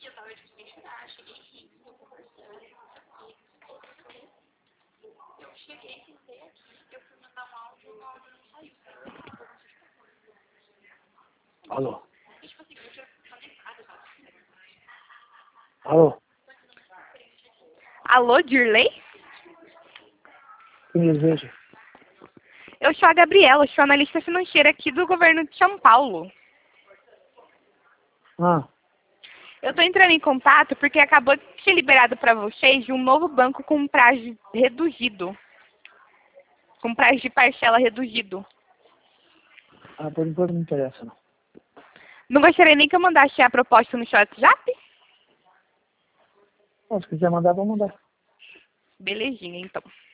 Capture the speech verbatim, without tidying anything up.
eu tava de mencionar, cheguei aqui, estou conversando, eu cheguei, sentei aqui, eu fui mandar um áudio, o áudio não saiu. Alô? E tipo assim, eu já falei nada, sabe? Alô? Alô, Dirley? Quem deseja? Eu sou a Gabriela, sou analista financeira aqui do governo de São Paulo. Ah, Eu estou entrando em contato porque acabou de ser liberado para vocês um novo banco com prazo reduzido. Com prazo de parcela reduzido. ah por enquanto não interessa, não. Não gostaria nem que eu mandasse a proposta no seu WhatsApp? Bom, se quiser mandar, vou mandar. Belezinha, então.